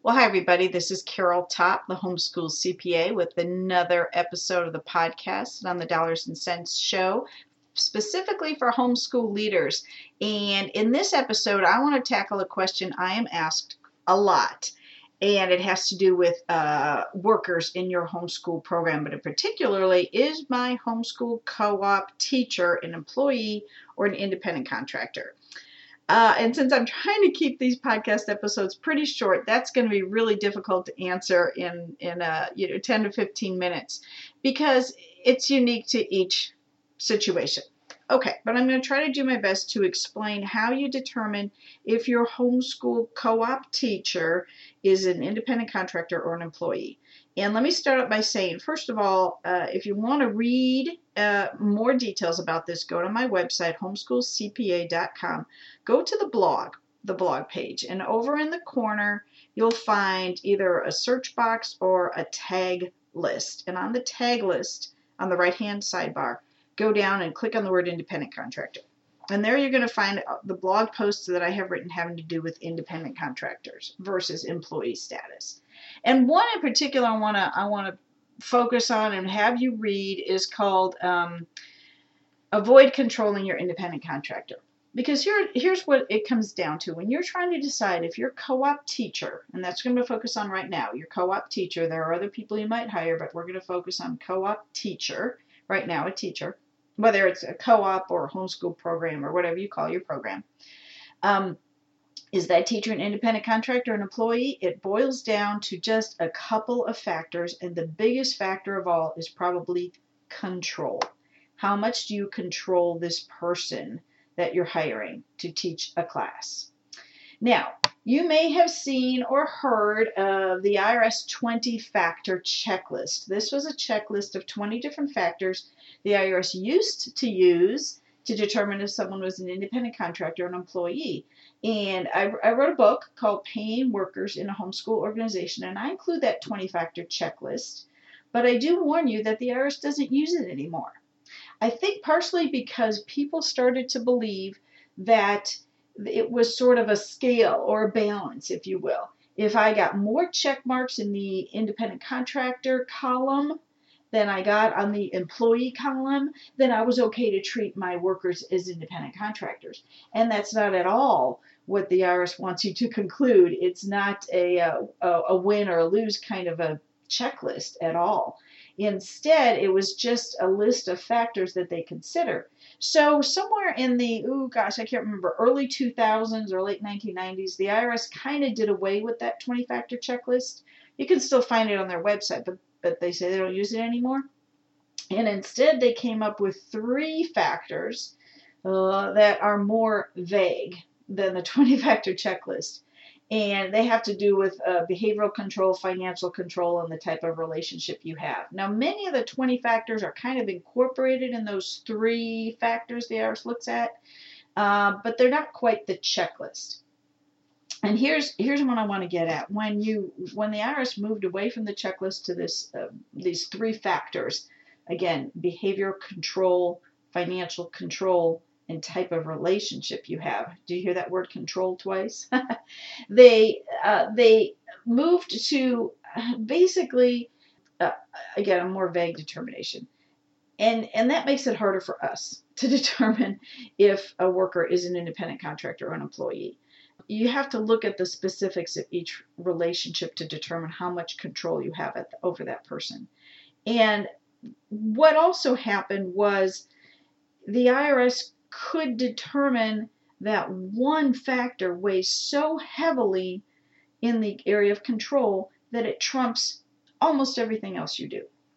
Well, hi, everybody. This is Carol Top, the Homeschool CPA, with another episode of the podcast on the Dollars and Cents Show, specifically for homeschool leaders. And in this episode, I want to tackle a question I am asked a lot, and it has to do with workers in your homeschool program, but particularly, is my homeschool co-op teacher an employee or an independent contractor? And since I'm trying to keep these podcast episodes pretty short, that's going to be really difficult to answer in 10 to 15 minutes because it's unique to each situation. Okay, but I'm going to try to do my best to explain how you determine if your homeschool co-op teacher is an independent contractor or an employee. And let me start out by saying, first of all, if you want to read more details about this, go to my website, homeschoolcpa.com. Go to the blog page, and over in the corner, you'll find either a search box or a tag list. And on the tag list, on the right-hand sidebar, go down and click on the word independent contractor. And there you're going to find the blog posts that I have written having to do with independent contractors versus employee status. And one in particular I want to focus on and have you read is called Avoid Controlling Your Independent Contractor. Because here's what it comes down to. When you're trying to decide if your co-op teacher, and that's going to focus on right now, your co-op teacher, there are other people you might hire, but we're going to focus on co-op teacher right now, a teacher, whether it's a co-op or a homeschool program or whatever you call your program. Is that teacher an independent contractor or an employee? It boils down to just a couple of factors, and the biggest factor of all is probably control. How much do you control this person that you're hiring to teach a class? Now, you may have seen or heard of the IRS 20-factor checklist. This was a checklist of 20 different factors the IRS used to use to determine if someone was an independent contractor or an employee. And I wrote a book called Paying Workers in a Homeschool Organization, and I include that 20-factor checklist. But I do warn you that the IRS doesn't use it anymore. I think partially because people started to believe that it was sort of a scale or a balance, if you will. If I got more check marks in the independent contractor column than I got on the employee column, then I was okay to treat my workers as independent contractors. And that's not at all what the IRS wants you to conclude. It's not a win or a lose kind of a checklist at all. Instead, it was just a list of factors that they consider. So somewhere in the, I can't remember, early 2000s or late 1990s, the IRS kind of did away with that 20-factor checklist. You can still find it on their website, but they say they don't use it anymore. And instead, they came up with 3 factors that are more vague than the 20-factor checklist. And they have to do with behavioral control, financial control, and the type of relationship you have. Now, many of the 20 factors are kind of incorporated in those 3 factors the IRS looks at, but they're not quite the checklist. And here's what I want to get at. When the IRS moved away from the checklist to these 3 factors, again, behavioral control, financial control, and type of relationship you have. Do you hear that word control twice? They moved to basically, again, a more vague determination. And that makes it harder for us to determine if a worker is an independent contractor or an employee. You have to look at the specifics of each relationship to determine how much control you have over that person. And what also happened was the IRS could determine that one factor weighs so heavily in the area of control that it trumps almost everything else you do.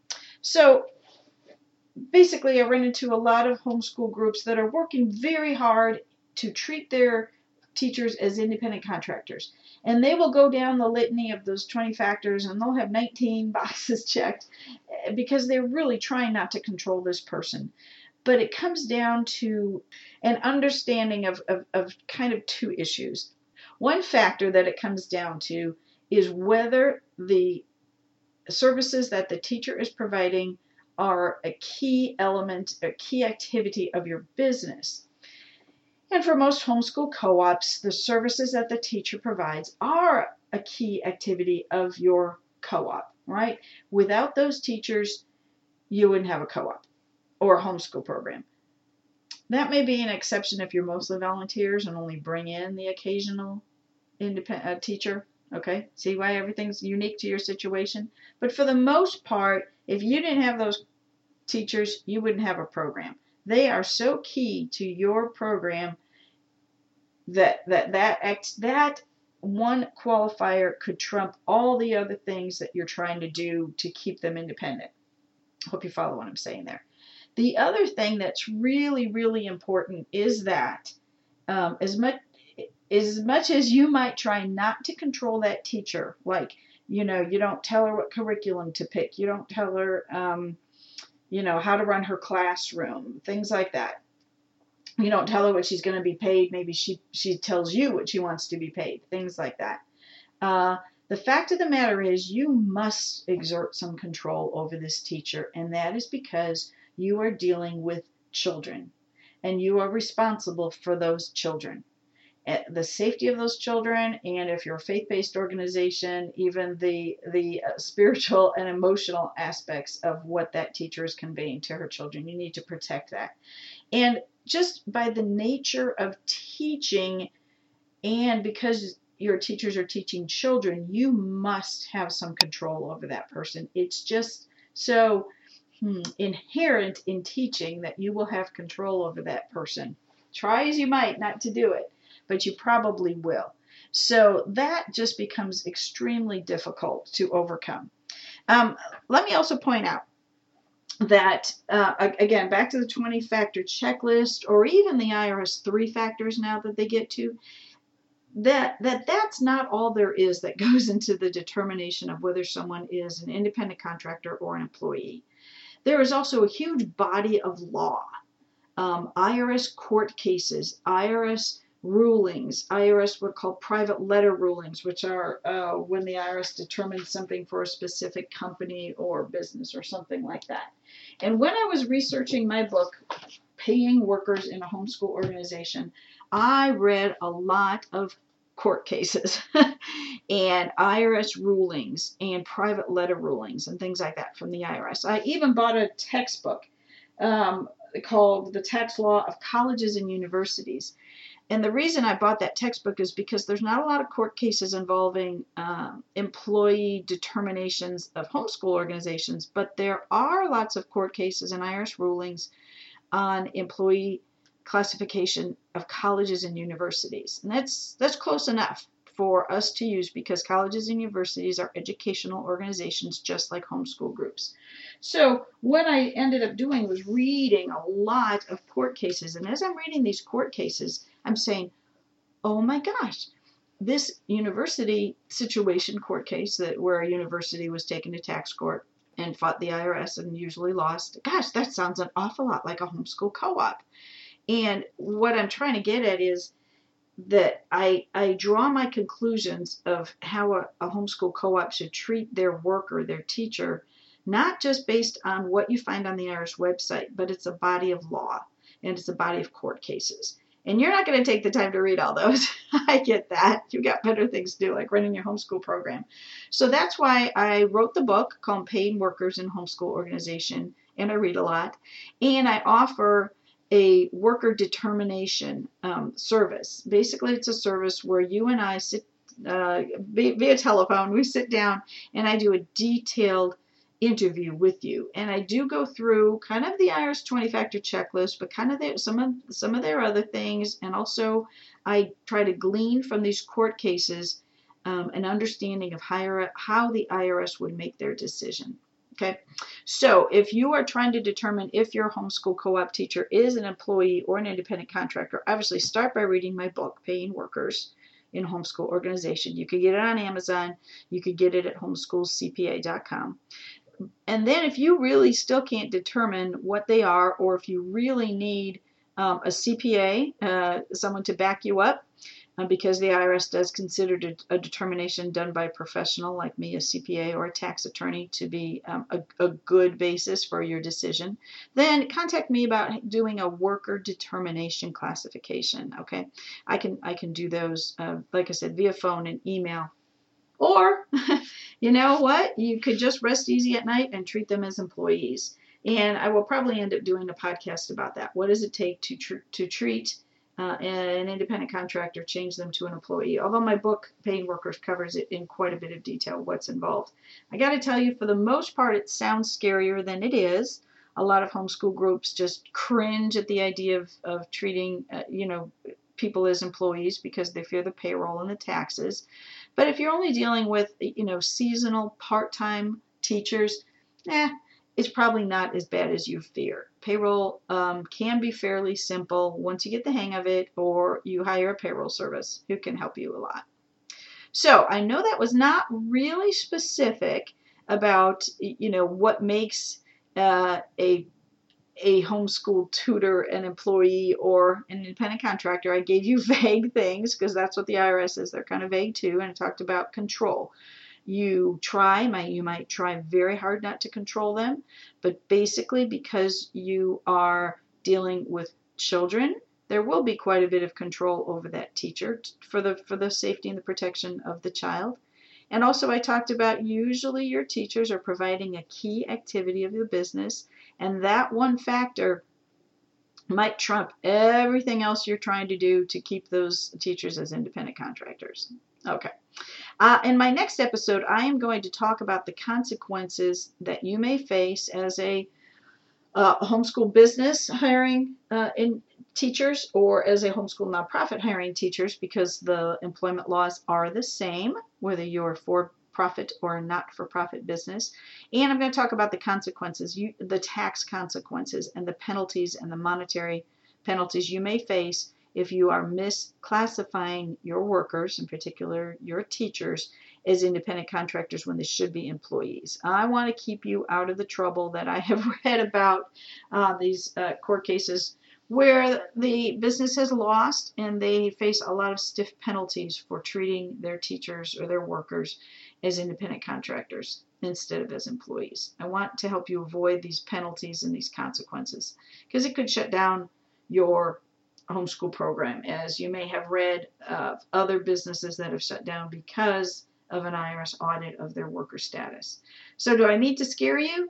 So basically, I run into a lot of homeschool groups that are working very hard to treat their teachers as independent contractors. And they will go down the litany of those 20 factors, and they'll have 19 boxes checked because they're really trying not to control this person. But it comes down to an understanding of kind of 2 issues. One factor that it comes down to is whether the services that the teacher is providing are a key element, a key activity of your business. And for most homeschool co-ops, the services that the teacher provides are a key activity of your co-op, right? Without those teachers, you wouldn't have a co-op or a homeschool program. That may be an exception if you're mostly volunteers and only bring in the occasional independent teacher. Okay, see why everything's unique to your situation? But for the most part, if you didn't have those teachers, you wouldn't have a program. They are so key to your program that one qualifier could trump all the other things that you're trying to do to keep them independent. Hope you follow what I'm saying there. The other thing that's really, really important is that as much as you might try not to control that teacher, like, you don't tell her what curriculum to pick, you don't tell her, how to run her classroom, things like that. You don't tell her what she's going to be paid. Maybe she tells you what she wants to be paid, things like that. The fact of the matter is you must exert some control over this teacher, and that is because you are dealing with children, and you are responsible for those children. The safety of those children, and if you're a faith-based organization, even the spiritual and emotional aspects of what that teacher is conveying to her children. You need to protect that. And just by the nature of teaching, and because your teachers are teaching children, you must have some control over that person. It's just so inherent in teaching that you will have control over that person. Try as you might not to do it, but you probably will. So that just becomes extremely difficult to overcome. Let me also point out that, again, back to the 20-factor checklist, or even the IRS 3 factors now that they get to, that's not all there is that goes into the determination of whether someone is an independent contractor or an employee. There is also a huge body of law, IRS court cases, IRS rulings, IRS what are called private letter rulings, which are when the IRS determines something for a specific company or business or something like that. And when I was researching my book, Paying Workers in a Homeschool Organization, I read a lot of court cases and IRS rulings and private letter rulings and things like that from the IRS. I even bought a textbook called The Tax Law of Colleges and Universities. And the reason I bought that textbook is because there's not a lot of court cases involving employee determinations of homeschool organizations, but there are lots of court cases and IRS rulings on employee classification of colleges and universities. And that's close enough for us to use, because colleges and universities are educational organizations just like homeschool groups. So what I ended up doing was reading a lot of court cases. And as I'm reading these court cases, I'm saying, oh my gosh, this university situation court case where a university was taken to tax court and fought the IRS and usually lost, gosh, that sounds an awful lot like a homeschool co-op. And what I'm trying to get at is that I draw my conclusions of how a homeschool co-op should treat their worker, their teacher, not just based on what you find on the IRS website, but it's a body of law and it's a body of court cases. And you're not going to take the time to read all those. I get that. You've got better things to do, like running your homeschool program. So that's why I wrote the book called Paying Workers in Homeschool Organization, and I read a lot. And I offer a worker determination service. Basically, it's a service where you and I sit via telephone. We sit down and I do a detailed interview with you, and I do go through kind of the IRS 20-factor checklist, but kind of some of their other things, and also I try to glean from these court cases an understanding of how the IRS would make their decision. Okay, so if you are trying to determine if your homeschool co-op teacher is an employee or an independent contractor, obviously start by reading my book, Paying Workers in a Homeschool Organization. You could get it on Amazon. You could get it at homeschoolcpa.com. And then if you really still can't determine what they are, or if you really need a CPA, someone to back you up, because the IRS does consider a determination done by a professional like me, a CPA or a tax attorney, to be a good basis for your decision, then contact me about doing a worker determination classification. Okay, I can do those, like I said, via phone and email. Or, you know what? You could just rest easy at night and treat them as employees. And I will probably end up doing a podcast about that. What does it take to treat an independent contractor, change them to an employee? Although my book, Paying Workers, covers it in quite a bit of detail, what's involved. I got to tell you, for the most part, it sounds scarier than it is. A lot of homeschool groups just cringe at the idea of treating, people as employees because they fear the payroll and the taxes. But if you're only dealing with, seasonal part-time teachers, it's probably not as bad as you fear. Payroll can be fairly simple once you get the hang of it, or you hire a payroll service who can help you a lot. So I know that was not really specific about, what makes a homeschool tutor, an employee, or an independent contractor. I gave you vague things because that's what the IRS is. They're kind of vague too. And I talked about control. You might try very hard not to control them, but basically because you are dealing with children, there will be quite a bit of control over that teacher for the safety and the protection of the child. And also I talked about usually your teachers are providing a key activity of the business, and that one factor might trump everything else you're trying to do to keep those teachers as independent contractors. Okay. In my next episode, I am going to talk about the consequences that you may face as a homeschool business hiring in teachers, or as a homeschool nonprofit hiring teachers, because the employment laws are the same, whether you're for-profit or not-for-profit business. And I'm going to talk about the consequences, the tax consequences, and the penalties and the monetary penalties you may face if you are misclassifying your workers, in particular your teachers, as independent contractors when they should be employees. I want to keep you out of the trouble that I have read about these court cases where the business has lost and they face a lot of stiff penalties for treating their teachers or their workers as independent contractors instead of as employees. I want to help you avoid these penalties and these consequences because it could shut down your homeschool program, as you may have read of other businesses that have shut down because of an IRS audit of their worker status. So do I need to scare you?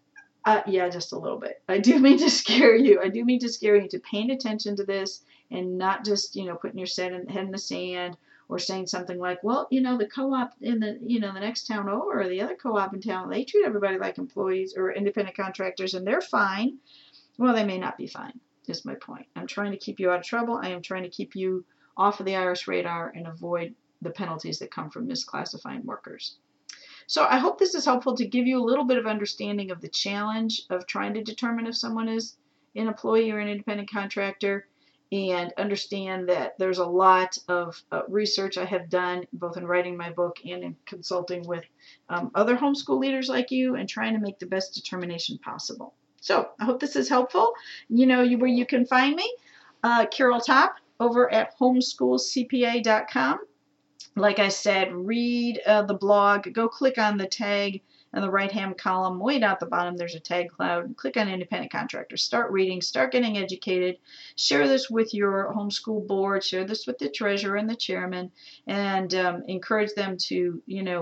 Yeah, just a little bit. I do mean to scare you. I do mean to scare you into paying attention to this and not just, putting your head in the sand or saying something like, well, the co-op in the, the next town over, or the other co-op in town, they treat everybody like employees or independent contractors and they're fine. Well, they may not be fine, is my point. I'm trying to keep you out of trouble. I am trying to keep you off of the IRS radar and avoid the penalties that come from misclassifying workers. So I hope this is helpful to give you a little bit of understanding of the challenge of trying to determine if someone is an employee or an independent contractor, and understand that there's a lot of research I have done both in writing my book and in consulting with other homeschool leaders like you and trying to make the best determination possible. So I hope this is helpful. Where you can find me, Carol Topp over at homeschoolcpa.com. Like I said, read the blog. Go click on the tag in the right-hand column. Way down at the bottom, there's a tag cloud. Click on independent contractors. Start reading. Start getting educated. Share this with your homeschool board. Share this with the treasurer and the chairman, and encourage them to,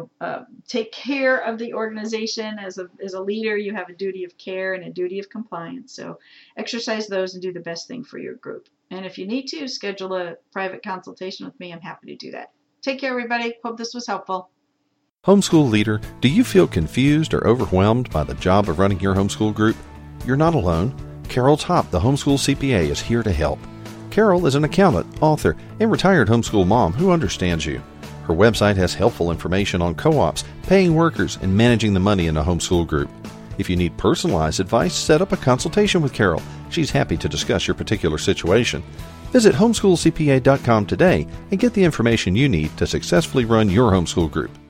take care of the organization. As a leader, you have a duty of care and a duty of compliance. So exercise those and do the best thing for your group. And if you need to, schedule a private consultation with me. I'm happy to do that. Take care, everybody. Hope this was helpful. Homeschool leader, do you feel confused or overwhelmed by the job of running your homeschool group? You're not alone. Carol Topp, the Homeschool CPA, is here to help. Carol is an accountant, author, and retired homeschool mom who understands you. Her website has helpful information on co-ops, paying workers, and managing the money in a homeschool group. If you need personalized advice, set up a consultation with Carol. She's happy to discuss your particular situation. Visit homeschoolcpa.com today and get the information you need to successfully run your homeschool group.